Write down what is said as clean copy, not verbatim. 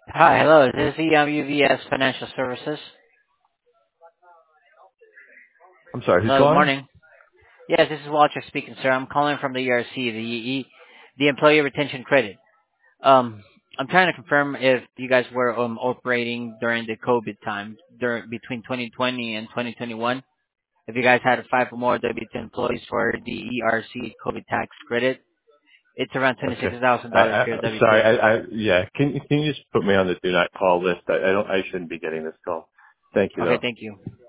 Hi, hello. This is UVS Financial Services. I'm sorry, who's Hello, good calling? morning. Yes, this is Walter speaking, sir. I'm calling from the ERC, the Employee Retention Credit. I'm trying to confirm if you guys were operating during the COVID time, between 2020 and 2021. If you guys had 5 or more W-2 employees for the ERC COVID tax credit, it's around Okay. $26,000 for your I'm W-2. sorry. Yeah. Can you just put me on the do not call list? I shouldn't be getting this call. Thank you Okay, though. thank you.